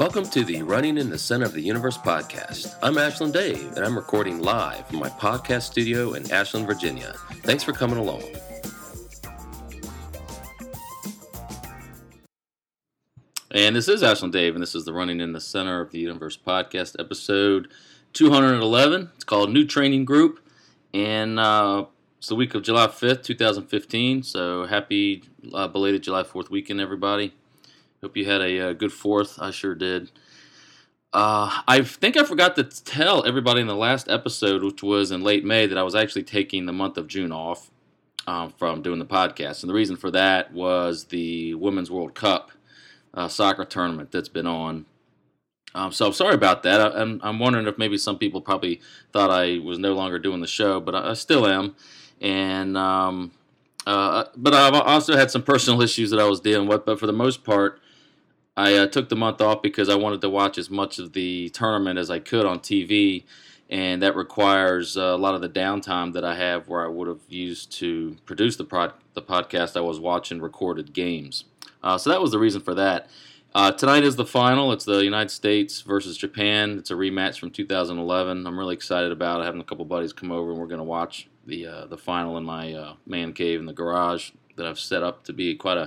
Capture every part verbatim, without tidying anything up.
Welcome to the Running in the Center of the Universe podcast. I'm Ashland Dave, and I'm recording live from my podcast studio in Ashland, Virginia. Thanks for coming along. And this is Ashland Dave, and this is the Running in the Center of the Universe podcast, episode two hundred eleven. It's called New Training Group, and uh, it's the week of July fifth, twenty fifteen, so happy uh, belated July fourth weekend, everybody. Hope you had a uh, good fourth. I sure did. Uh, I think I forgot to tell everybody in the last episode, which was in late May, that I was actually taking the month of June off um, from doing the podcast. And the reason for that was the Women's World Cup uh, soccer tournament that's been on. Um, so I'm sorry about that. I, I'm, I'm wondering if maybe some people probably thought I was no longer doing the show, but I, I still am. And um, uh, but I've also had some personal issues that I was dealing with. But for the most part, I uh, took the month off because I wanted to watch as much of the tournament as I could on T V, and that requires uh, a lot of the downtime that I have where I would have used to produce the, prod- the podcast. I was watching recorded games. Uh, so that was the reason for that. Uh, tonight is the final. It's the United States versus Japan. It's a rematch from two thousand eleven. I'm really excited about it. Having a couple buddies come over, and we're going to watch the uh, the final in my uh, man cave in the garage that I've set up to be quite a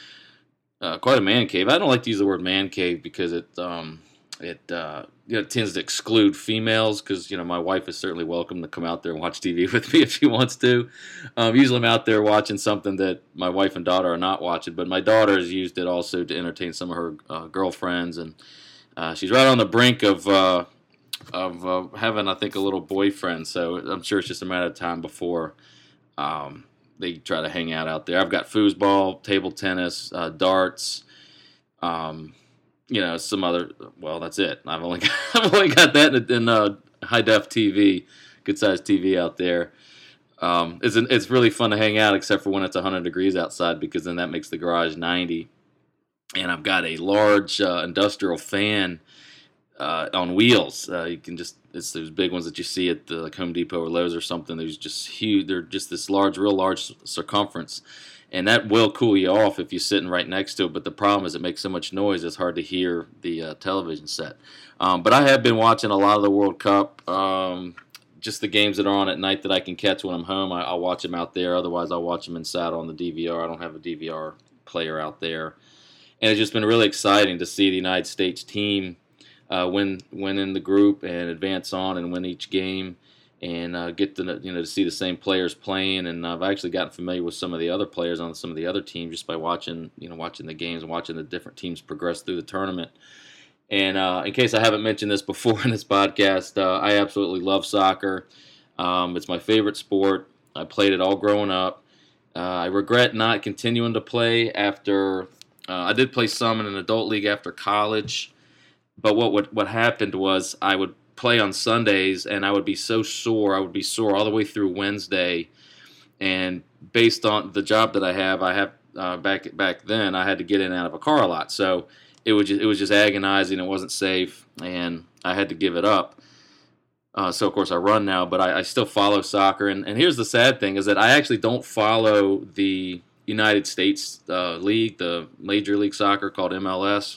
Uh, quite a man cave. I don't like to use the word man cave because it um, it uh, you know, tends to exclude females. Because you know my wife is certainly welcome to come out there and watch T V with me if she wants to. Um, usually I'm out there watching something that my wife and daughter are not watching. But my daughter has used it also to entertain some of her uh, girlfriends, and uh, she's right on the brink of uh, of uh, having, I think, a little boyfriend. So I'm sure it's just a matter of time before Um, they try to hang out out there. I've got foosball, table tennis, uh, darts, um, you know, some other. Well, that's it. I've only got, I've only got that in, in uh, high def T V, good sized T V out there. Um, it's an, it's really fun to hang out, except for when it's one hundred degrees outside, because then that makes the garage ninety. And I've got a large uh, industrial fan uh, on wheels. Uh, you can just It's those big ones that you see at the like Home Depot or Lowe's or something. There's just huge. They're just this large, real large circumference, and that will cool you off if you're sitting right next to it. But the problem is it makes so much noise; it's hard to hear the uh, television set. Um, but I have been watching a lot of the World Cup. Um, just the games that are on at night that I can catch when I'm home, I, I'll watch them out there. Otherwise, I'll watch them inside on the D V R. I don't have a D V R player out there, and it's just been really exciting to see the United States team Uh, win win in the group and advance on and win each game, and uh, get to you know to see the same players playing. And I've actually gotten familiar with some of the other players on some of the other teams just by watching you know watching the games and watching the different teams progress through the tournament. And uh, in case I haven't mentioned this before in this podcast, uh, I absolutely love soccer. Um, it's my favorite sport. I played it all growing up. Uh, I regret not continuing to play after. Uh, I did play some in an adult league after college. But what, what what happened was I would play on Sundays, and I would be so sore. I would be sore all the way through Wednesday. And based on the job that I have, I have uh, back back then, I had to get in and out of a car a lot. So it was just, it was just agonizing. It wasn't safe, and I had to give it up. Uh, so, of course, I run now, but I, I still follow soccer. And, and here's the sad thing is that I actually don't follow the United States uh, League, the Major League Soccer called M L S.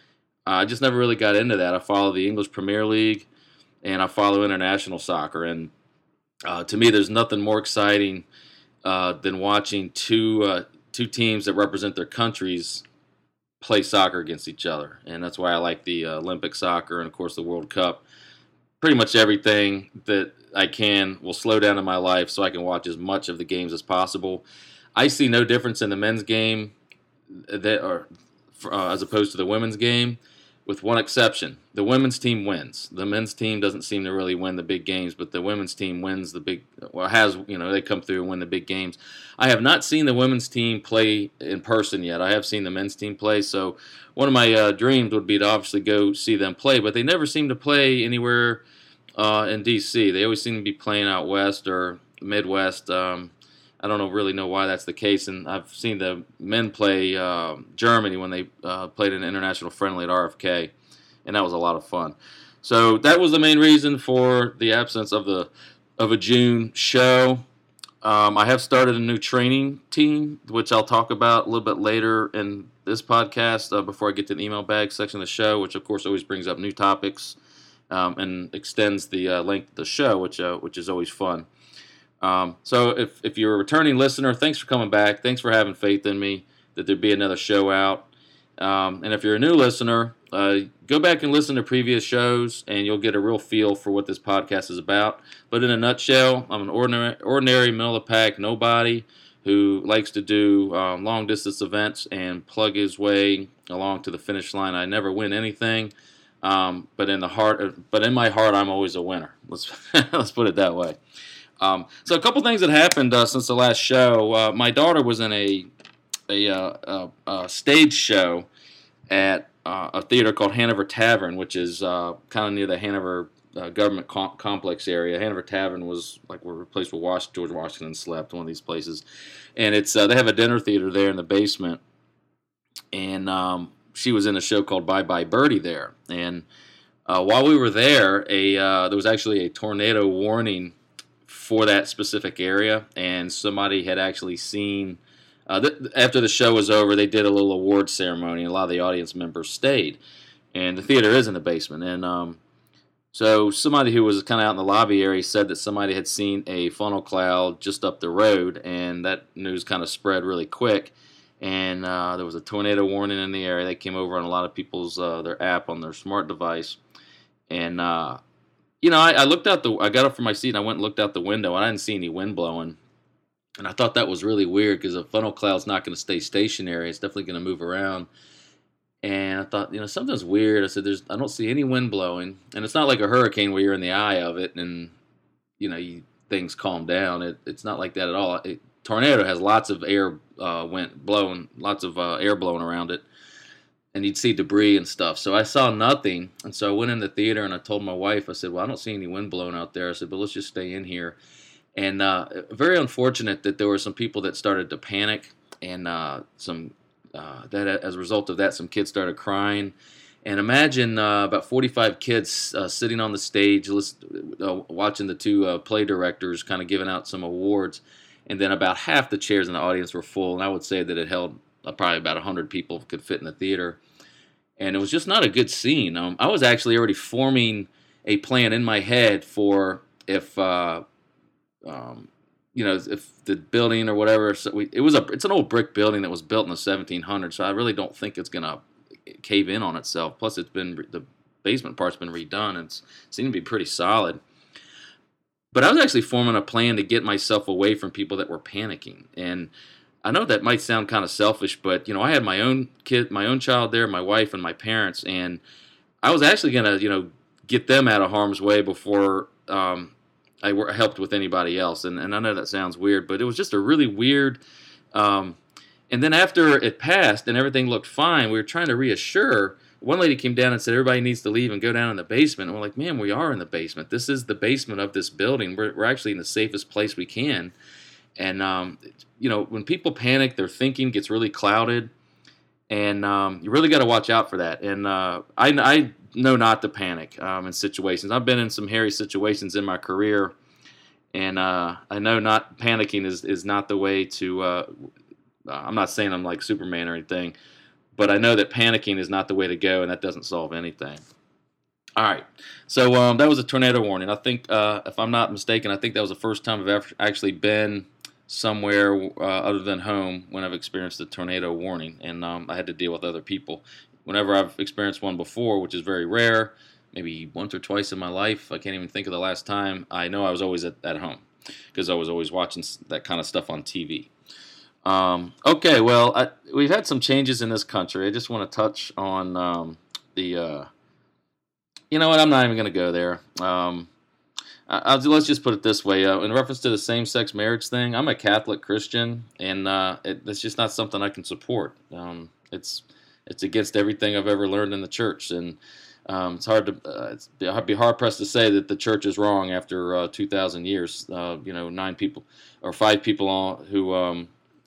I just never really got into that. I follow the English Premier League, and I follow international soccer. And uh, to me, there's nothing more exciting uh, than watching two uh, two teams that represent their countries play soccer against each other. And that's why I like the uh, Olympic soccer and, of course, the World Cup. Pretty much everything that I can will slow down in my life so I can watch as much of the games as possible. I see no difference in the men's game that are, uh, as opposed to the women's game. With one exception, the women's team wins. The men's team doesn't seem to really win the big games, but the women's team wins the big, well, has, you know, they come through and win the big games. I have not seen the women's team play in person yet. I have seen the men's team play, so one of my uh, dreams would be to obviously go see them play, but they never seem to play anywhere uh, in D C They always seem to be playing out west or Midwest. Um, I don't know, really know why that's the case, and I've seen the men play uh, Germany when they uh, played an international friendly at R F K, and that was a lot of fun. So that was the main reason for the absence of the of a June show. Um, I have started a new training team, which I'll talk about a little bit later in this podcast uh, before I get to the email bag section of the show, which of course always brings up new topics um, and extends the uh, length of the show, which uh, which is always fun. Um, so if, if you're a returning listener, thanks for coming back. Thanks for having faith in me that there'd be another show out. Um, and if you're a new listener, uh, go back and listen to previous shows, and you'll get a real feel for what this podcast is about. But in a nutshell, I'm an ordinary, ordinary middle-of-the-pack nobody who likes to do um, long-distance events and plug his way along to the finish line. I never win anything, um, but in the heart, but in my heart, I'm always a winner. Let's let's put it that way. Um, so a couple things that happened uh, since the last show. Uh, my daughter was in a a, uh, a, a stage show at uh, a theater called Hanover Tavern, which is uh, kind of near the Hanover uh, government com- complex area. Hanover Tavern was like where a place where Was- George Washington slept, one of these places. And it's uh, they have a dinner theater there in the basement. And um, she was in a show called Bye Bye Birdie there. And uh, while we were there, a uh, there was actually a tornado warning for that specific area, and somebody had actually seen. Uh, th- after the show was over, they did a little award ceremony, and a lot of the audience members stayed. And the theater is in the basement. And um, so somebody who was kind of out in the lobby area said that somebody had seen a funnel cloud just up the road, and that news kind of spread really quick. And uh, there was a tornado warning in the area. That came over on a lot of people's uh, their app on their smart device. And, uh, you know, I, I looked out the, I got up from my seat, and I went and looked out the window, and I didn't see any wind blowing. And I thought that was really weird because a funnel cloud's not going to stay stationary. It's definitely going to move around. And I thought, you know, something's weird. I said, "There's, I don't see any wind blowing." And it's not like a hurricane where you're in the eye of it and, you know, you, things calm down. It, it's not like that at all. It, tornado has lots of air uh, wind blowing, lots of uh, air blowing around it. And you'd see debris and stuff. So I saw nothing. And so I went in the theater and I told my wife, I said, "Well, I don't see any wind blowing out there." I said, "But let's just stay in here." And uh, very unfortunate that there were some people that started to panic, and uh, some uh, that as a result of that, some kids started crying. And imagine uh, about forty-five kids uh, sitting on the stage, listen, uh, watching the two uh, play directors kind of giving out some awards, and then about half the chairs in the audience were full. And I would say that it held uh, probably about one hundred people could fit in the theater, and it was just not a good scene. Um, I was actually already forming a plan in my head for if. Uh, Um, you know, if the building or whatever, so we, it was a, it's an old brick building that was built in the seventeen hundreds, so I really don't think it's going to cave in on itself. Plus, it's been, the basement part's been redone, and it's seemed to be pretty solid. But I was actually forming a plan to get myself away from people that were panicking. And I know that might sound kind of selfish, but, you know, I had my own kid, my own child there, my wife and my parents, and I was actually going to, you know, get them out of harm's way before, um, I helped with anybody else, and, and I know that sounds weird, but it was just a really weird, um, and then after it passed and everything looked fine, we were trying to reassure. One lady came down and said, "Everybody needs to leave and go down in the basement." And we're like, "Man, we are in the basement. This is the basement of this building. We're, we're actually in the safest place we can." And, um, you know, when people panic, their thinking gets really clouded, and um, you really got to watch out for that. And uh, I, I know not to panic um, in situations. I've been in some hairy situations in my career, and uh, I know not panicking is, is not the way to. Uh, I'm not saying I'm like Superman or anything, but I know that panicking is not the way to go, and that doesn't solve anything. All right, so um, that was a tornado warning. I think, uh, if I'm not mistaken, I think that was the first time I've ever actually been somewhere uh, other than home when I've experienced a tornado warning, and um, I had to deal with other people. Whenever I've experienced one before, which is very rare, maybe once or twice in my life, I can't even think of the last time, I know I was always at, at home because I was always watching that kind of stuff on T V. Um, okay, well, I, we've had some changes in this country. I just want to touch on um, the, uh, you know what, I'm not even going to go there. Um, I'll, let's just put it this way. Uh, in reference to the same-sex marriage thing, I'm a Catholic Christian, and uh, it, it's just not something I can support. Um, it's it's against everything I've ever learned in the church, and um, it's hard to uh, it's, I'd be hard-pressed to say that the church is wrong after uh, two thousand years. Uh, you know, nine people or five people on, who, um,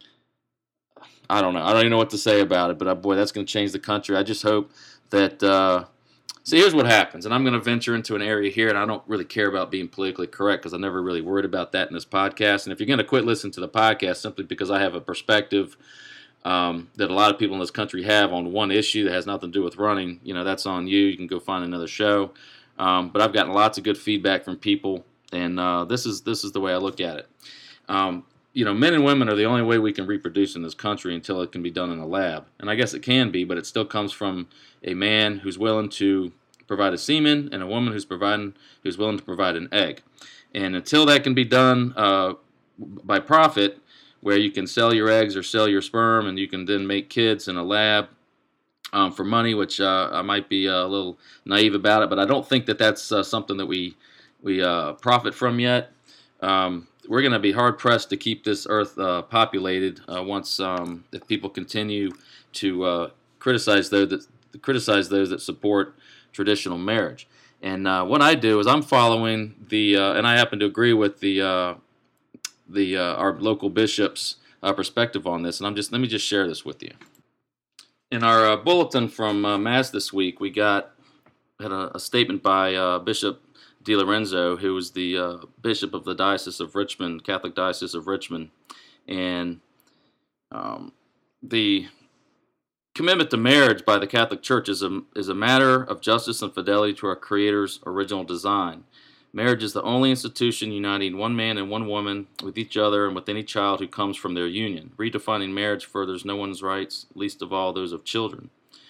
I don't know. I don't even know what to say about it, but uh, boy, that's going to change the country. I just hope that... Uh, See, here's what happens, and I'm going to venture into an area here, and I don't really care about being politically correct because I never really worried about that in this podcast. And if you're going to quit listening to the podcast simply because I have a perspective um, that a lot of people in this country have on one issue that has nothing to do with running, you know, that's on you. You can go find another show. Um, but I've gotten lots of good feedback from people, and uh, this is this is the way I look at it. Um, you know, men and women are the only way we can reproduce in this country until it can be done in a lab. And I guess it can be, but it still comes from a man who's willing to provide a semen and a woman who's providing who's willing to provide an egg. And until that can be done uh, by profit, where you can sell your eggs or sell your sperm and you can then make kids in a lab um, for money, which uh, I might be a little naive about it, but I don't think that that's uh, something that we we uh, profit from yet. Um, we're going to be hard pressed to keep this earth uh, populated uh, once um, if people continue to uh, criticize those that criticize those that support traditional marriage. And uh, what I do is I'm following the, uh, and I happen to agree with the uh, the uh, our local bishop's uh, perspective on this. And I'm just let me just share this with you. In our uh, bulletin from uh, Mass this week, we got had a, a statement by uh, Bishop DiLorenzo, who was the uh, bishop of the Diocese of Richmond, Catholic Diocese of Richmond, and um, the commitment to marriage by the Catholic Church is a, is a matter of justice and fidelity to our Creator's original design. Marriage is the only institution uniting one man and one woman with each other and with any child who comes from their union. Redefining marriage furthers no one's rights, least of all those of children.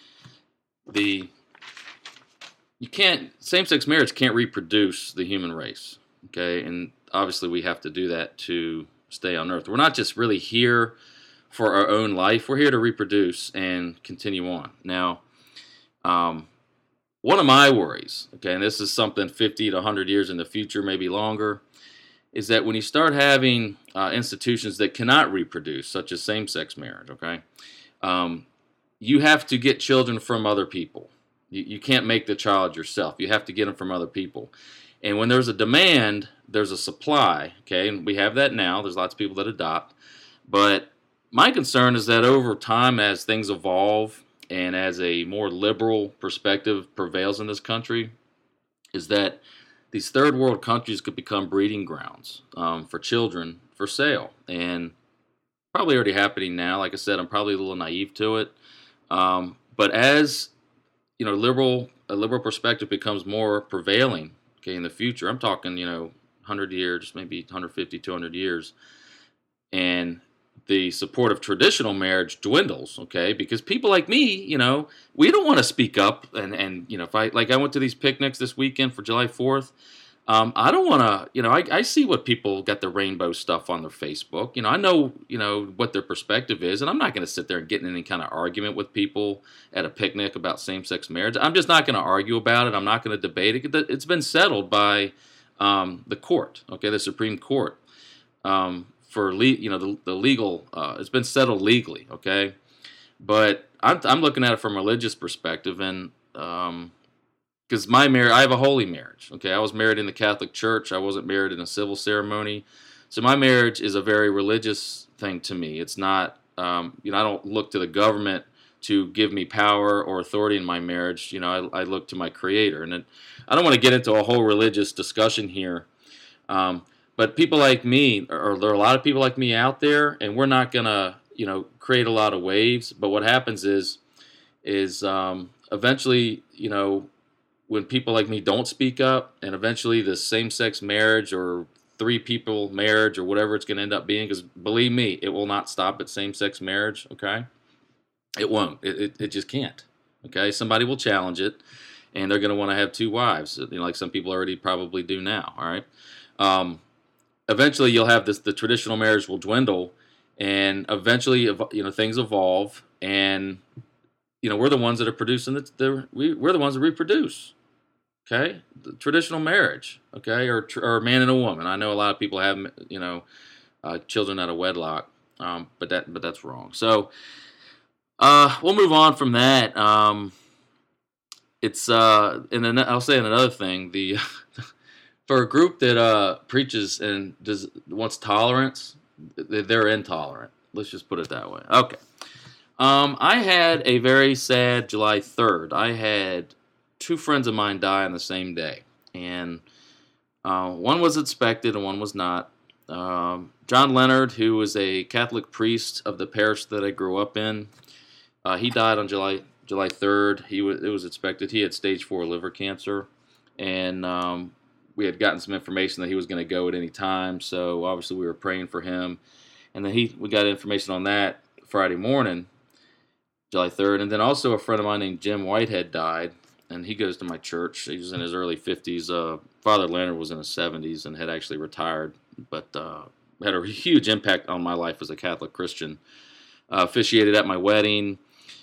The you can't same-sex marriage can't reproduce the human race, okay? And obviously we have to do that to stay on earth. We're not just really here for our own life. We're here to reproduce and continue on. Now, um, one of my worries, okay, and this is something fifty to one hundred years in the future, maybe longer, is that when you start having uh, institutions that cannot reproduce, such as same-sex marriage, okay, um, you have to get children from other people. You, you can't make the child yourself. You have to get them from other people. And when there's a demand, there's a supply, okay, and we have that now. There's lots of people that adopt. But my concern is that over time, as things evolve and as a more liberal perspective prevails in this country, is that these third world countries could become breeding grounds um, for children for sale. And probably already happening now. Like I said, I'm probably a little naive to it. Um, but as you know, liberal a liberal perspective becomes more prevailing, okay, in the future, I'm talking, you know, one hundred years, maybe one hundred fifty, two hundred years, and the support of traditional marriage dwindles, okay, because people like me, you know, we don't want to speak up, and, and you know, if I, like I went to these picnics this weekend for July fourth, um, I don't want to, you know, I, I see what people got the rainbow stuff on their Facebook, you know, I know, you know, what their perspective is, and I'm not going to sit there and get in any kind of argument with people at a picnic about same-sex marriage. I'm just not going to argue about it. I'm not going to debate it. It's been settled by um, the court, okay, the Supreme Court. Um, for le- you know the, the legal, uh, it's been settled legally, okay. But I'm, I'm looking at it from a religious perspective, and um, because my marriage, I have a holy marriage, okay. I was married in the Catholic Church. I wasn't married in a civil ceremony, so my marriage is a very religious thing to me. It's not, um, you know, I don't look to the government to give me power or authority in my marriage. You know, I, I look to my Creator, and it, I don't want to get into a whole religious discussion here. Um, But people like me, or there are a lot of people like me out there, and we're not going to, you know, create a lot of waves. But what happens is, is um, eventually, you know, when people like me don't speak up, and eventually the same-sex marriage or three people marriage or whatever it's going to end up being, because believe me, it will not stop at same-sex marriage, okay? It won't. It, it, it just can't, okay? Somebody will challenge it, and they're going to want to have two wives, you know, like some people already probably do now, all right? Um, Eventually, you'll have this. The traditional marriage will dwindle, and eventually, you know, things evolve, and you know, we're the ones that are producing the. the we, we're the ones that reproduce. Okay, the traditional marriage. Okay, or or a man and a woman. I know a lot of people have, you know, uh, children out of wedlock, um, but that but that's wrong. So, uh, we'll move on from that. Um, it's uh, and then I'll say another thing. The For a group that uh, preaches and does wants tolerance, they're intolerant. Let's just put it that way. Okay. Um, I had a very sad July third. I had two friends of mine die on the same day. And uh, one was expected and one was not. Um, John Leonard, who was a Catholic priest of the parish that I grew up in, uh, he died on July July third. He was it was expected. He had stage four liver cancer, and um, we had gotten some information that he was going to go at any time. So obviously we were praying for him, and then he we got information on that Friday morning, July third, and then also a friend of mine named Jim Whitehead died, and he goes to my church. He was in his early fifties. Uh, Father Leonard was in his seventies and had actually retired, but uh, had a huge impact on my life as a Catholic Christian. Uh, officiated at my wedding.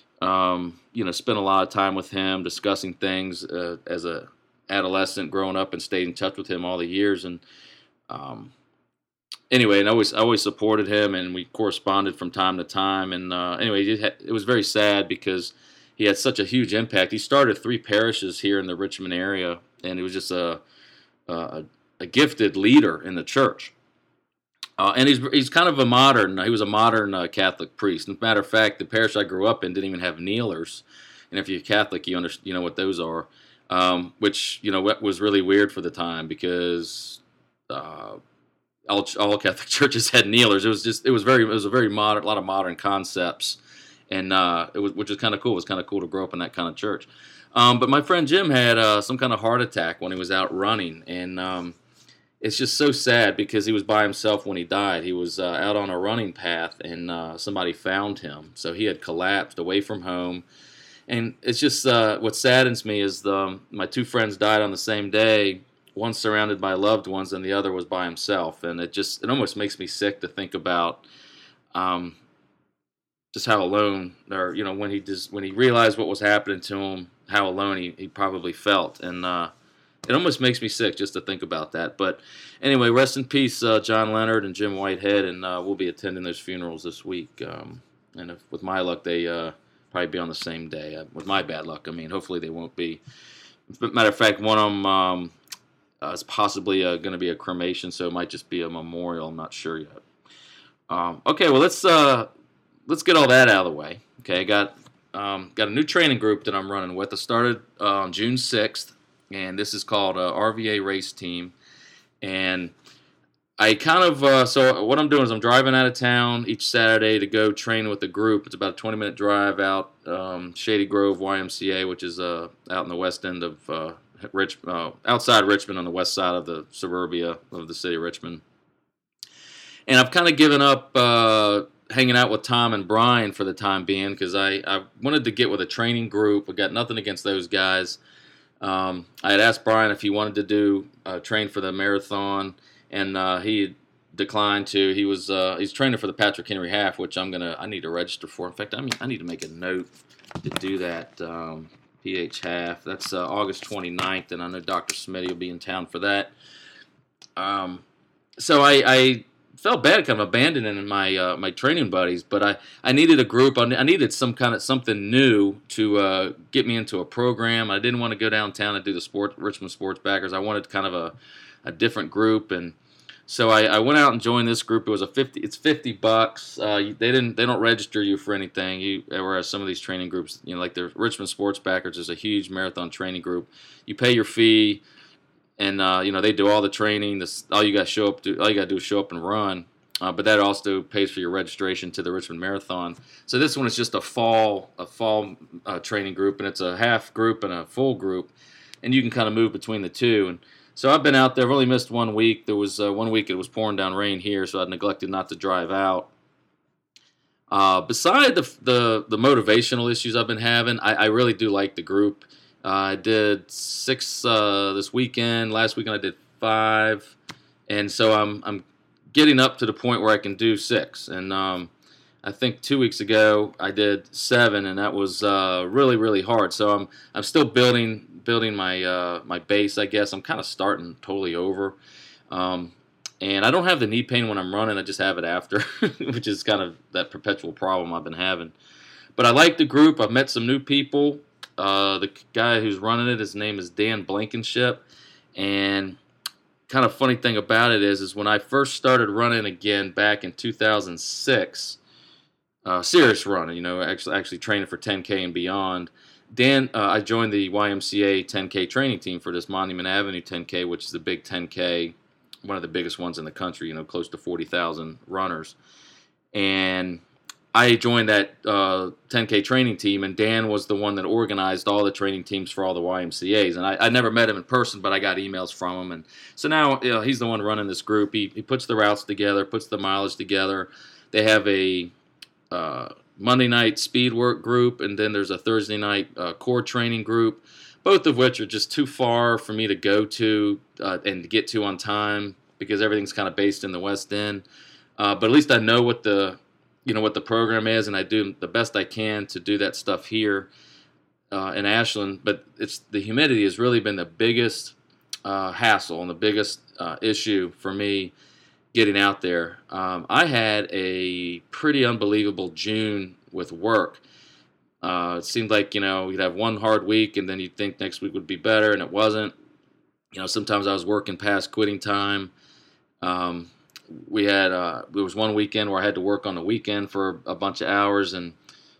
Um, you know, spent a lot of time with him discussing things uh, as a adolescent, growing up, and stayed in touch with him all the years. And um, anyway, and I always I always supported him, and we corresponded from time to time. And uh, anyway, it, had, it was very sad because he had such a huge impact. He started three parishes here in the Richmond area, and he was just a a, a gifted leader in the church. Uh, and he's he's kind of a modern. He was a modern uh, Catholic priest. As a matter of fact, the parish I grew up in didn't even have kneelers. And if you're Catholic, you understand, you know what those are. Um, which you know was really weird for the time because uh, all, all Catholic churches had kneelers. It was just it was very it was a very modern, a lot of modern concepts, and uh, it was which was kind of cool. It was kind of cool to grow up in that kind of church. Um, but my friend Jim had uh, some kind of heart attack when he was out running, and um, it's just so sad because he was by himself when he died. He was uh, out on a running path, and uh, somebody found him. So he had collapsed away from home. And it's just uh, what saddens me is the, my two friends died on the same day, one surrounded by loved ones and the other was by himself. And it just it almost makes me sick to think about um, just how alone, or you know, when he just, when he realized what was happening to him, how alone he, he probably felt. And uh, it almost makes me sick just to think about that. But anyway, rest in peace, uh, John Leonard and Jim Whitehead, and uh, we'll be attending those funerals this week. Um, and if, with my luck, they uh, probably be on the same day. Uh, with my bad luck, I mean, hopefully they won't be. Matter of fact, one of them um, uh, is possibly uh, going to be a cremation, so it might just be a memorial. I'm not sure yet. Um, okay, well let's uh, let's get all that out of the way. Okay, I got um, got a new training group that I'm running with. I started uh, on June sixth. And this is called uh, R V A Race Team. And I kind of, uh, so what I'm doing is I'm driving out of town each Saturday to go train with a group. It's about a twenty minute drive out um, Shady Grove Y M C A, which is uh, out in the west end of uh, Rich, uh, outside Richmond on the west side of the suburbia of the city of Richmond. And I've kind of given up uh, hanging out with Tom and Brian for the time being because I, I wanted to get with a training group. I got nothing against those guys. Um, I had asked Brian if he wanted to do uh, train for the marathon, and uh, he declined to. He was uh, he's training for the Patrick Henry Half, which I'm gonna I need to register for. In fact, I mean I need to make a note to do that. Um, P H Half. That's uh, August twenty-ninth, and I know Doctor Smitty will be in town for that. Um, so I, I felt bad kind of abandoning my uh, my training buddies, but I, I needed a group. I needed some kind of something new to uh, get me into a program. I didn't want to go downtown and do the sport Richmond Sports Backers. I wanted kind of a, a different group, and so I, I went out and joined this group. It was a fifty. It's fifty bucks. Uh, they didn't. They don't register you for anything. You, whereas some of these training groups, you know, like the Richmond Sports Backers is a huge marathon training group. You pay your fee. And uh, you know they do all the training. This all you got to show up. Do, all you got to do is show up and run. Uh, but that also pays for your registration to the Richmond Marathon. So this one is just a fall a fall uh, training group, and it's a half group and a full group, and you can kind of move between the two. And so I've been out there. I've only missed one week. There was uh, one week it was pouring down rain here, so I neglected not to drive out. Uh, beside the, the the motivational issues I've been having, I, I really do like the group. Uh, I did six uh, this weekend. Last weekend I did five, and so I'm I'm getting up to the point where I can do six. And um, I think two weeks ago I did seven, and that was uh, really really hard. So I'm I'm still building building my uh, my base. I guess I'm kind of starting totally over, um, and I don't have the knee pain when I'm running. I just have it after, which is kind of that perpetual problem I've been having. But I like the group. I've met some new people. Uh, the guy who's running it, his name is Dan Blankenship, and kind of funny thing about it is, is when I first started running again back in two thousand six, uh, serious running, you know, actually actually training for ten K and beyond. Dan, uh, I joined the Y M C A ten K training team for this Monument Avenue ten K, which is the big ten K one of the biggest ones in the country, you know, close to forty thousand runners. And I joined that uh, ten K training team, and Dan was the one that organized all the training teams for all the Y M C As. And I, I never met him in person, but I got emails from him. And so now, you know, he's the one running this group. He, he puts the routes together, puts the mileage together. They have a uh, Monday night speed work group, and then there's a Thursday night uh, core training group, both of which are just too far for me to go to uh, and to get to on time because everything's kind of based in the West End. Uh, but at least I know what the you know what the program is, and I do the best I can to do that stuff here uh, in Ashland. But it's the humidity has really been the biggest uh, hassle and the biggest uh, issue for me getting out there. Um, I had a pretty unbelievable June with work. Uh, it seemed like, you know, you'd have one hard week and then you'd think next week would be better, and it wasn't. You know, sometimes I was working past quitting time. Um, we had, uh, there was one weekend where I had to work on the weekend for a bunch of hours, and,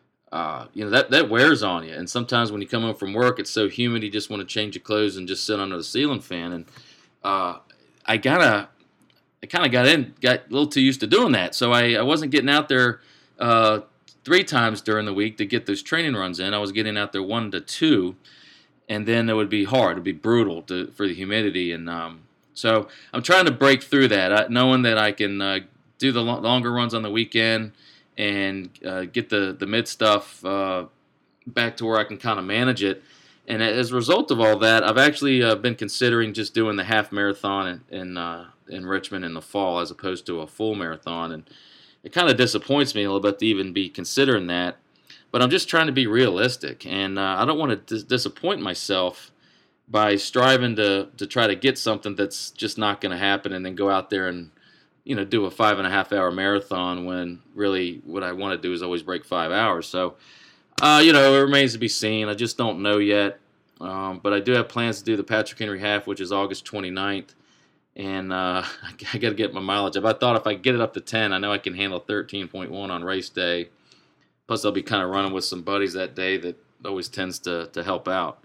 uh, you know, that, that wears on you. And sometimes when you come home from work, it's so humid, you just want to change your clothes and just sit under the ceiling fan. And uh, I gotta, I kind of got in, got a little too used to doing that. So I, I wasn't getting out there uh, three times during the week to get those training runs in. I was getting out there one to two, and then it would be hard. It would be brutal to, for the humidity. And um, so I'm trying to break through that, I, knowing that I can uh, do the lo- longer runs on the weekend and uh, get the, the mid stuff uh, back to where I can kind of manage it. And as a result of all that, I've actually uh, been considering just doing the half marathon in in, uh, in Richmond in the fall as opposed to a full marathon. And it kind of disappoints me a little bit to even be considering that. But I'm just trying to be realistic, and uh, I don't want to dis- disappoint myself by striving to to try to get something that's just not going to happen, and then go out there and, you know, do a five and a half hour marathon when really what I want to do is always break five hours. So, uh, you know, it remains to be seen. I just don't know yet. Um, but I do have plans to do the Patrick Henry Half, which is August twenty-ninth. And uh, I got to get my mileage up. I thought if I get it up to ten, I know I can handle thirteen point one on race day. Plus, I'll be kind of running with some buddies that day that always tends to, to help out.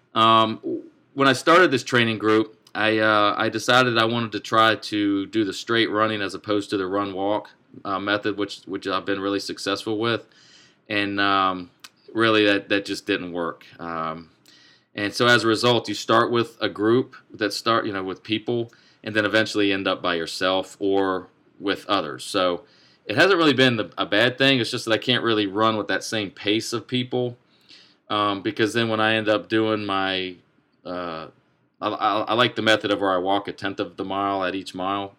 Um, when I started this training group, I uh, I decided I wanted to try to do the straight running as opposed to the run-walk uh, method, which which I've been really successful with. And um, really, that, that just didn't work. Um, and so as a result, you start with a group that start, you know, with people, and then eventually end up by yourself or with others. So it hasn't really been the, a bad thing. It's just that I can't really run with that same pace of people, um, because then when I end up doing my, uh, I, I, I like the method of where I walk a tenth of the mile at each mile.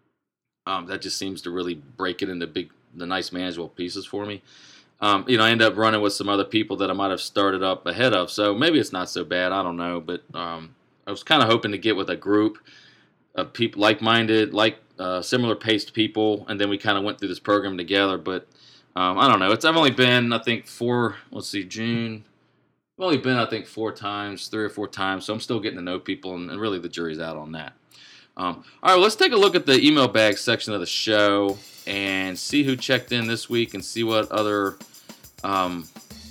Um, that just seems to really break it into big, the nice manageable pieces for me. Um, you know, I end up running with some other people that I might have started up ahead of. So maybe it's not so bad. I don't know. But um, I was kind of hoping to get with a group of people, like-minded, like uh, similar-paced people, and then we kind of went through this program together. But um, I don't know. It's I've only been, I think, four, let's see, June. I've only been, I think, four times, three or four times. So I'm still getting to know people, and, and really the jury's out on that. Um, all right, well, let's take a look at the email bag section of the show and see who checked in this week and see what other um,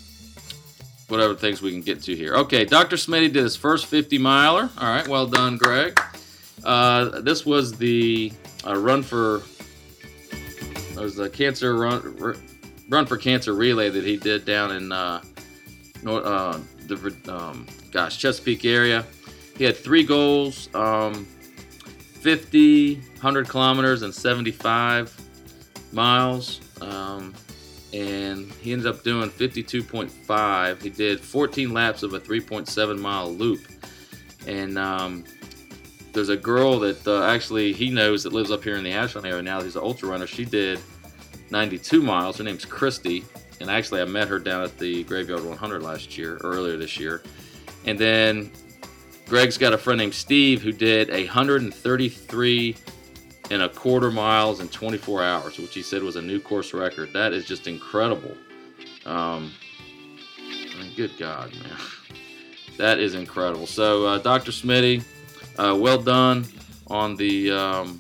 whatever things we can get to here. Okay, Doctor Smitty did his first fifty miler. All right, well done, Greg. Uh, this was the uh, run for it was the cancer run run for cancer relay that he did down in uh, North, uh, the um, gosh Chesapeake area. He had three goals. Um, fifty, one hundred kilometers, and seventy-five miles, um, and he ended up doing fifty-two point five. He did fourteen laps of a three point seven mile loop, and um, there's a girl that uh, actually he knows that lives up here in the Ashland area now. He's an ultra runner. She did ninety-two miles. Her name's Christy, and actually I met her down at the Graveyard one hundred last year, earlier this year, and then Greg's got a friend named Steve who did one hundred thirty-three and a quarter miles in twenty-four hours, which he said was a new course record. That is just incredible. Um, I mean, good God, man. That is incredible. So, uh, Doctor Smitty, uh, well done on the um,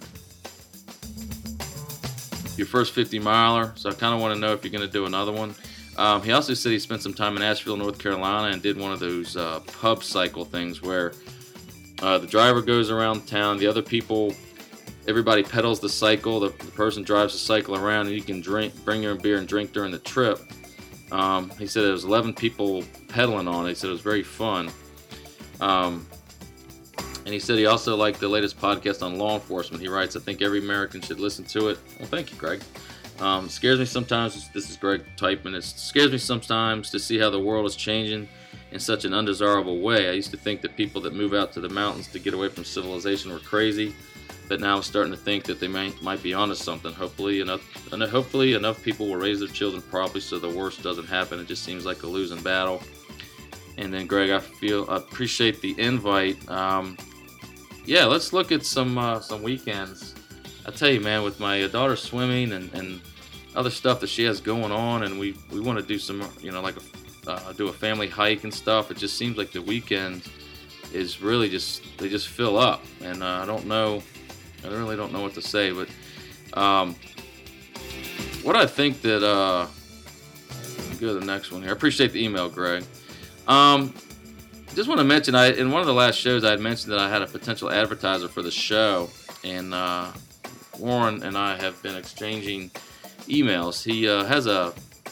your first fifty miler. So I kind of want to know if you're going to do another one. Um, he also said he spent some time in Asheville, North Carolina, and did one of those uh, pub cycle things where uh, the driver goes around town, the other people everybody pedals the cycle. The, the person drives the cycle around, and you can drink, bring your beer and drink during the trip. Um, he said there was eleven people pedaling on it. He said it was very fun. Um, and he said he also liked the latest podcast on law enforcement. He writes, I think every American should listen to it. Well, thank you, Greg. Um, scares me sometimes, this is Greg Typman, it scares me sometimes to see how the world is changing in such an undesirable way. I used to think that people that move out to the mountains to get away from civilization were crazy, but now I'm starting to think that they might, might be onto something. Hopefully enough, hopefully enough people will raise their children properly so the worst doesn't happen. It just seems like a losing battle. And then Greg, I feel I appreciate the invite. Um, yeah, let's look at some uh, some weekends. I tell you, man, with my daughter swimming and, and other stuff that she has going on, and we, we want to do some, you know, like a, uh, do a family hike and stuff. It just seems like the weekend is really just, they just fill up. And uh, I don't know, I really don't know what to say, but um, what I think that, uh, go to the next one here. I appreciate the email, Greg. Um, just want to mention, I in one of the last shows I had mentioned that I had a potential advertiser for the show, and uh, Warren and I have been exchanging emails. He uh, has a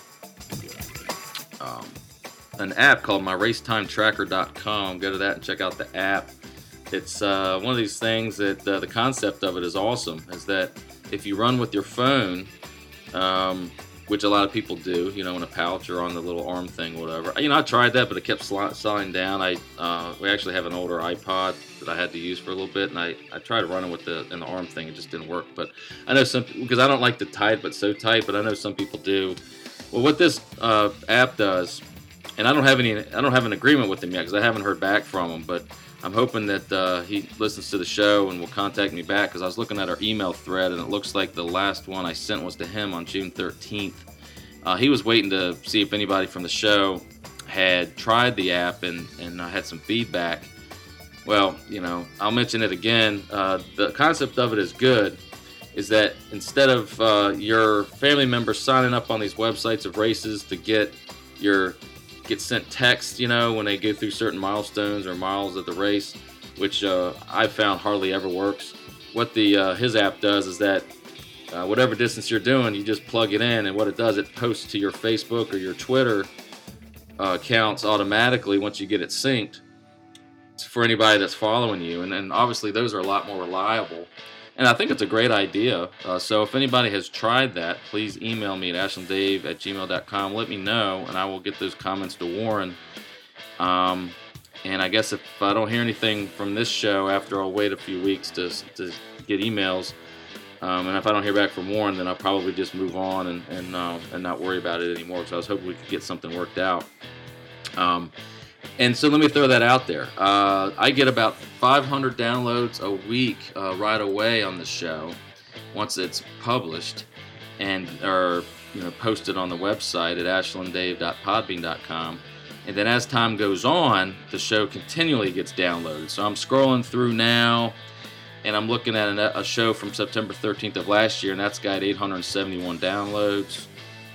um, an app called my race time tracker dot com. Go to that and check out the app. It's uh, one of these things that uh, the concept of it is awesome. Is that if you run with your phone, um, which a lot of people do, you know, in a pouch or on the little arm thing, whatever. You know, I tried that, but it kept sli- sliding down. I uh, we actually have an older iPod that I had to use for a little bit, and I, I tried running with the in the arm thing. It just didn't work. But I know some, because I don't like to tie it, but so tight. But I know some people do. Well, what this uh, app does, and I don't have any, I don't have an agreement with him yet because I haven't heard back from him. But I'm hoping that uh, he listens to the show and will contact me back, because I was looking at our email thread, and it looks like the last one I sent was to him on June thirteenth. Uh, he was waiting to see if anybody from the show had tried the app and, and uh, had some feedback. Well, you know, I'll mention it again. Uh, the concept of it is good, is that instead of uh, your family members signing up on these websites of races to get your get sent text, you know, when they go through certain milestones or miles of the race, which uh, I've found hardly ever works. What the uh, his app does is that Uh, whatever distance you're doing, you just plug it in, and what it does, it posts to your Facebook or your Twitter uh, accounts automatically once you get it synced for anybody that's following you. And, and obviously those are a lot more reliable. And I think it's a great idea. Uh, so if anybody has tried that, please email me at ashlanddave at gmail dot com. Let me know, and I will get those comments to Warren. Um, and I guess if I don't hear anything from this show after, I'll wait a few weeks to, to get emails. Um, and if I don't hear back from Warren, then I'll probably just move on and and, uh, and not worry about it anymore, because I was hoping we could get something worked out. Um, and so let me throw that out there. Uh, I get about five hundred downloads a week uh, right away on the show once it's published and or you know posted on the website at ashlanddave dot podbean dot com. And then as time goes on, the show continually gets downloaded. So I'm scrolling through now, and I'm looking at a show from September thirteenth of last year, and that's got eight hundred seventy-one downloads.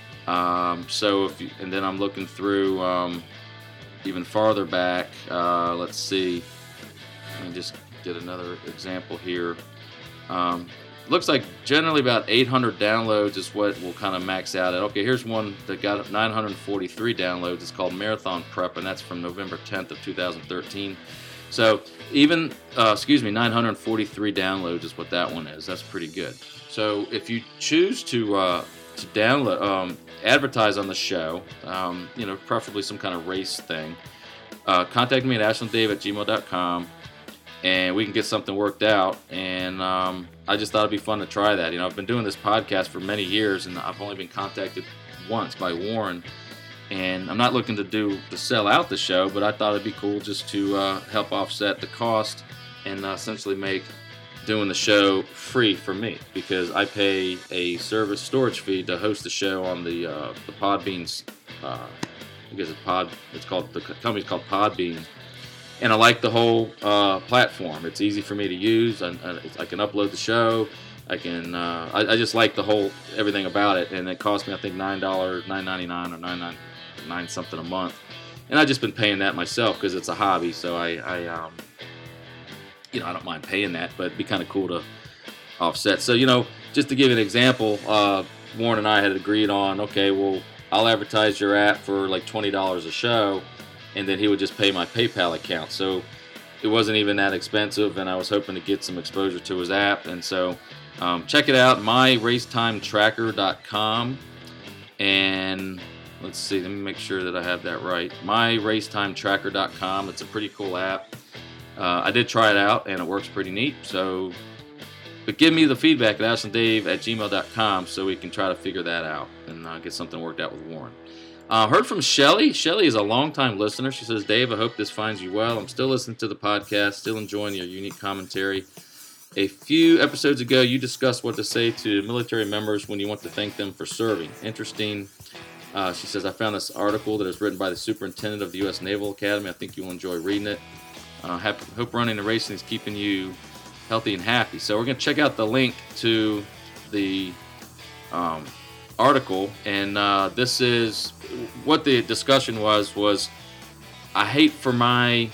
Um, so, if you, and then I'm looking through um, even farther back. Uh, let's see. Let me just get another example here. Um, looks like generally about eight hundred downloads is what we'll kind of max out at. Okay, here's one that got nine hundred forty-three downloads. It's called Marathon Prep, and that's from November tenth of two thousand thirteen. So even, uh, excuse me, nine hundred forty-three downloads is what that one is. That's pretty good. So if you choose to uh, to download, um, advertise on the show, um, you know, preferably some kind of race thing, uh, contact me at ashlanddave at gmail dot com, and we can get something worked out. And um, I just thought it'd be fun to try that. You know, I've been doing this podcast for many years, and I've only been contacted once by Warren. And I'm not looking to do to sell out the show, but I thought it'd be cool just to uh, help offset the cost and uh, essentially make doing the show free for me, because I pay a service storage fee to host the show on the uh, the Podbean's. Uh, I guess it's Pod. It's called the company's called Podbean, and I like the whole uh, platform. It's easy for me to use. I, I can upload the show. I can. Uh, I, I just like the whole everything about it, and it cost me I think nine dollars, nine ninety nine or nine nine. nine something a month, and I've just been paying that myself because it's a hobby. So I, I um, you know, I don't mind paying that, but it'd be kind of cool to offset. So, you know, just to give you an example, uh, Warren and I had agreed on, okay, well, I'll advertise your app for like twenty dollars a show, and then he would just pay my PayPal account. So it wasn't even that expensive, and I was hoping to get some exposure to his app. And so um, check it out, my race time tracker dot com. And let's see, let me make sure that I have that right. my race time tracker dot com. It's a pretty cool app. Uh, I did try it out, and it works pretty neat. So, but give me the feedback at ashley dave at gmail dot com so we can try to figure that out and uh, get something worked out with Warren. Uh, heard from Shelly. Shelly is a longtime listener. She says, Dave, I hope this finds you well. I'm still listening to the podcast, still enjoying your unique commentary. A few episodes ago, you discussed what to say to military members when you want to thank them for serving. Interesting. Uh, she says, I found this article that is written by the superintendent of the U S Naval Academy. I think you'll enjoy reading it. Uh, happy, hope running and racing is keeping you healthy and happy. So we're going to check out the link to the um, article. And uh, this is what the discussion was, was I hate for my,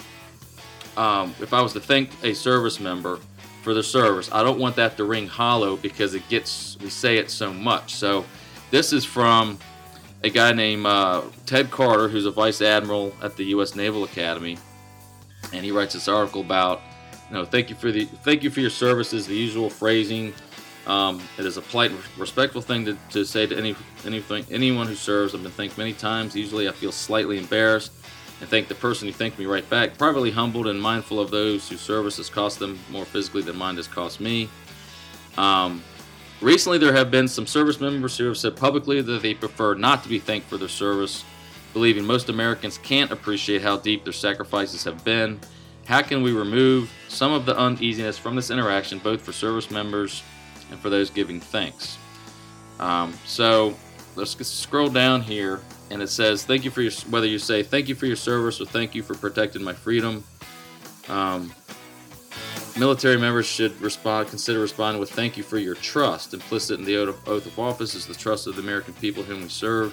um, if I was to thank a service member for their service, I don't want that to ring hollow because it gets, we say it so much. So this is from a guy named uh, Ted Carter, who's a vice admiral at the U S Naval Academy. And he writes this article about, you know, thank you for the thank you for your services. The usual phrasing. Um, it is a polite, respectful thing to, to say to any anything anyone who serves. I've been thanked many times. Usually, I feel slightly embarrassed and thank the person who thanked me right back. Privately humbled and mindful of those whose service has cost them more physically than mine has cost me. Um, recently, there have been some service members who have said publicly that they prefer not to be thanked for their service, believing most Americans can't appreciate how deep their sacrifices have been. How can we remove some of the uneasiness from this interaction, both for service members and for those giving thanks? Um, so let's scroll down here, and it says, "Thank you for your." Whether you say "Thank you for your service" or "Thank you for protecting my freedom," um, military members should respond. Consider responding with "Thank you for your trust." Implicit in the oath of office is the trust of the American people whom we serve.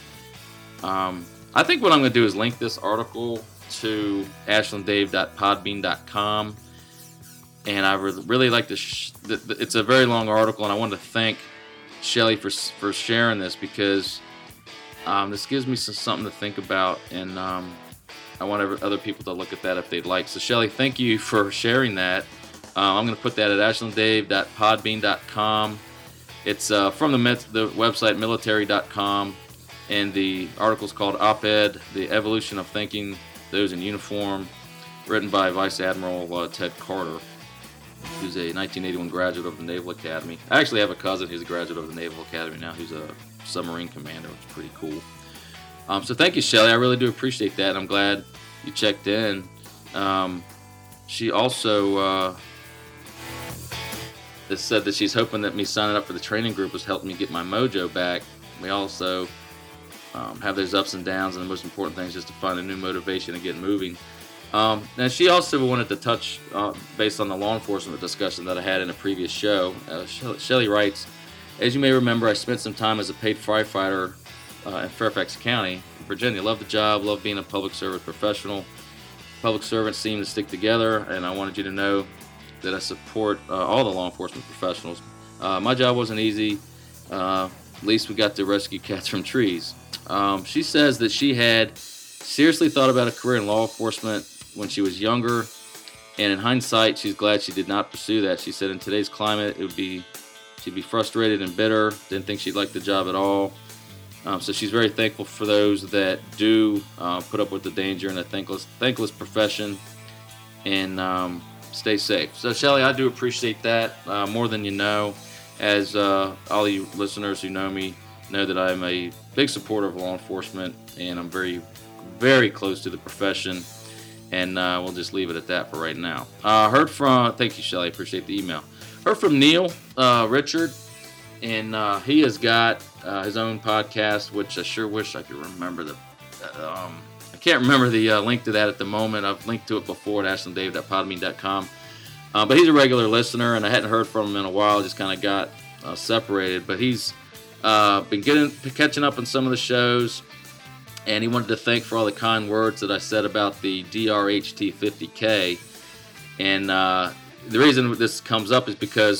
Um, I think what I'm going to do is link this article to ashland dave dot podbean dot com, and I would really like to. Sh- th- th- it's a very long article, and I wanted to thank Shelly for for sharing this because um, this gives me some, something to think about, and um, I want other people to look at that if they'd like. So, Shelly, thank you for sharing that. Uh, I'm going to put that at ashland dave dot podbean dot com. It's uh, from the met- the website military dot com. And the article is called Op-Ed, The Evolution of Thanking Those in Uniform, written by Vice Admiral uh, Ted Carter, who's a nineteen eighty-one graduate of the Naval Academy. I actually have a cousin who's a graduate of the Naval Academy now, who's a submarine commander, which is pretty cool. Um, so thank you, Shelly. I really do appreciate that. I'm glad you checked in. Um, she also uh, has said that she's hoping that me signing up for the training group has helped me get my mojo back. We also Um, have those ups and downs, and the most important thing is just to find a new motivation and get moving. Um, and she also wanted to touch, uh, based on the law enforcement discussion that I had in a previous show. Uh, Shelly writes, as you may remember, I spent some time as a paid firefighter uh, in Fairfax County, Virginia. Love the job, love being a public service professional. Public servants seem to stick together, and I wanted you to know that I support uh, all the law enforcement professionals. Uh, my job wasn't easy. Uh, at least we got to rescue cats from trees. Um, she says that she had seriously thought about a career in law enforcement when she was younger, and in hindsight, she's glad she did not pursue that. She said in today's climate, it would be she'd be frustrated and bitter, didn't think she'd like the job at all. Um, so she's very thankful for those that do uh, put up with the danger in a thankless, thankless profession and um, stay safe. So, Shelly, I do appreciate that uh, more than you know. As uh, all you listeners who know me know that I'm a big supporter of law enforcement, and I'm very, very close to the profession, and uh, we'll just leave it at that for right now. Uh, heard from, thank you, Shelly, appreciate the email. Heard from Neil uh, Richard, and uh, he has got uh, his own podcast, which I sure wish I could remember the, uh, um, I can't remember the uh, link to that at the moment. I've linked to it before at ashland dave dot podbean dot com. Uh, but he's a regular listener, and I hadn't heard from him in a while. Just kind of got uh, separated. But he's uh, been getting catching up on some of the shows, and he wanted to thank for all the kind words that I said about the D R H T fifty K. And uh, the reason this comes up is because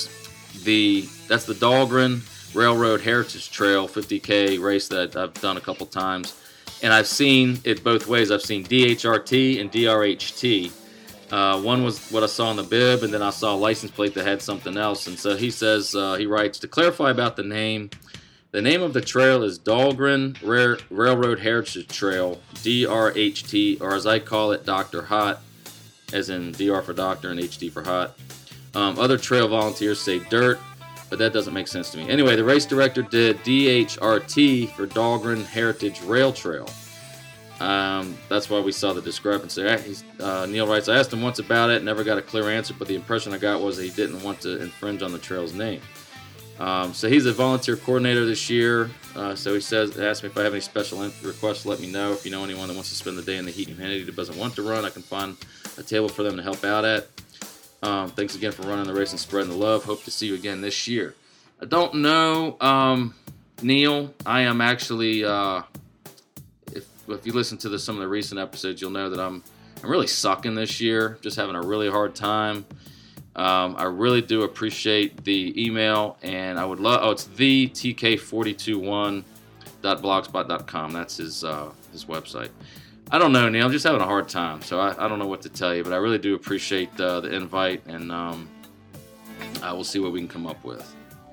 the that's the Dahlgren Railroad Heritage Trail fifty K race that I've done a couple times. And I've seen it both ways. I've seen D H R T and D R H T. Uh, one was what I saw on the bib, and then I saw a license plate that had something else. And so he says, uh, he writes, to clarify about the name, the name of the trail is Dahlgren Ra- Railroad Heritage Trail, D R H T, or as I call it, Doctor Hot, as in D R for doctor and H T for hot. Um, other trail volunteers say dirt, but that doesn't make sense to me. Anyway, the race director did D H R T for Dahlgren Heritage Rail Trail. Um, that's why we saw the discrepancy. He's, uh, Neil writes, I asked him once about it, never got a clear answer, but the impression I got was that he didn't want to infringe on the trail's name. Um, so he's a volunteer coordinator this year. Uh, so he says, asked me if I have any special requests, let me know. If you know anyone that wants to spend the day in the heat and humidity that doesn't want to run, I can find a table for them to help out at. Um, thanks again for running the race and spreading the love. Hope to see you again this year. I don't know, um, Neil. I am actually... Uh, If, if you listen to the, some of the recent episodes, you'll know that I'm I'm really sucking this year, just having a really hard time. Um, I really do appreciate the email, and I would love. Oh, it's the T K four two one dot blogspot dot com. That's his uh, his website. I don't know, Neil. I'm just having a hard time, so I, I don't know what to tell you, but I really do appreciate uh, the invite, and um, I will see what we can come up with.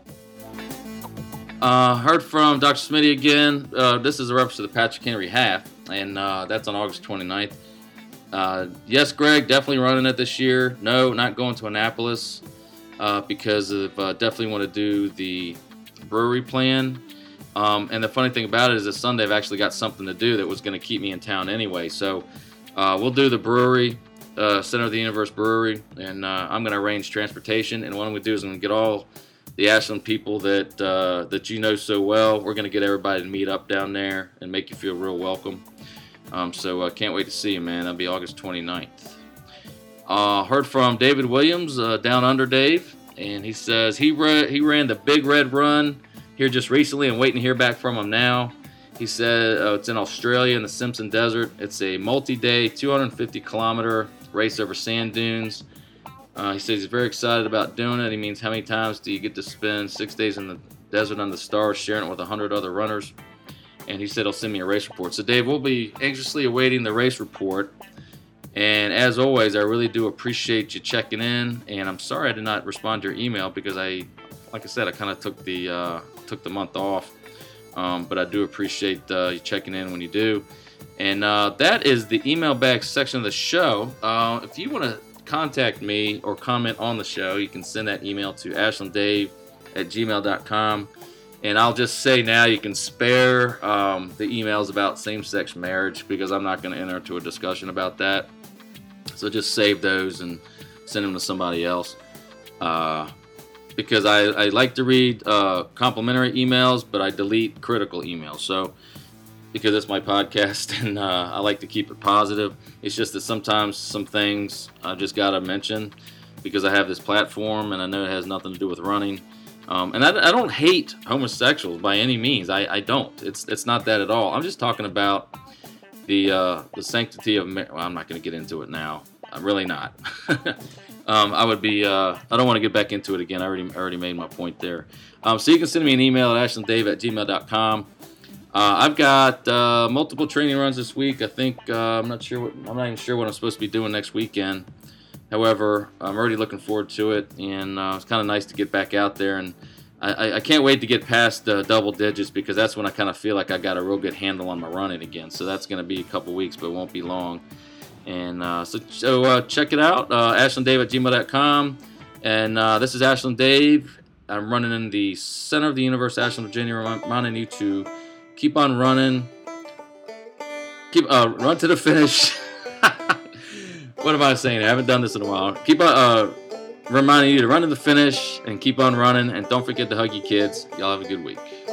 Uh, heard from Doctor Smitty again. Uh, this is a reference to the Patrick Henry half, and uh, that's on August twenty-ninth. Uh, yes, Greg, definitely running it this year. No, not going to Annapolis uh, because of uh, definitely want to do the brewery plan. Um, and the funny thing about it is this Sunday I've actually got something to do that was going to keep me in town anyway. So uh, we'll do the brewery, uh, Center of the Universe Brewery, and uh, I'm going to arrange transportation. And what I'm going to do is I'm going to get all the Ashland people that uh, that you know so well. We're going to get everybody to meet up down there and make you feel real welcome. Um, so I uh, can't wait to see you, man. That'll be August twenty-ninth. Uh, heard from David Williams, uh, Down Under Dave, and he says he, re- he ran the Big Red Run here just recently and waiting to hear back from him now. He said uh, it's in Australia in the Simpson Desert. It's a multi-day, two hundred fifty kilometer race over sand dunes. Uh, he says he's very excited about doing it. He means how many times do you get to spend six days in the desert under the stars sharing it with one hundred other runners? And he said he'll send me a race report. So, Dave, we'll be anxiously awaiting the race report. And as always, I really do appreciate you checking in. And I'm sorry I did not respond to your email because I, like I said, I kind of took the uh, took the month off. Um, but I do appreciate uh, you checking in when you do. And uh, that is the email bag section of the show. Uh, if you want to contact me or comment on the show, you can send that email to ashlanddave at gmail dot com. And I'll just say now you can spare um, the emails about same-sex marriage because I'm not going to enter into a discussion about that. So just save those and send them to somebody else. Uh, because I, I like to read uh, complimentary emails, but I delete critical emails. So because it's my podcast and uh, I like to keep it positive. It's just that sometimes some things I just got to mention because I have this platform and I know it has nothing to do with running. Um, and I, I don't hate homosexuals by any means. I, I don't. It's it's not that at all. I'm just talking about the uh, the sanctity of marriage. Well, I'm not going to get into it now. I'm really not. um, I would be. Uh, I don't want to get back into it again. I already already made my point there. Um, so you can send me an email at ashlanddave at gmail dot com. Uh, I've got uh, multiple training runs this week. I think uh, I'm not sure. What, I'm not even sure what I'm supposed to be doing next weekend. However, I'm already looking forward to it, and uh, it's kind of nice to get back out there. And I, I can't wait to get past uh, double digits because that's when I kind of feel like I got a real good handle on my running again. So that's going to be a couple weeks, but it won't be long. And uh, so, so uh, check it out, uh, ashlanddave at gmail dot com. And uh, this is Ashland Dave. I'm running in the center of the universe, Ashland, Virginia, reminding you to keep on running. Keep uh, run to the finish. What am I saying? I haven't done this in a while. Keep on uh, reminding you to run to the finish and keep on running. And don't forget to hug your kids. Y'all have a good week.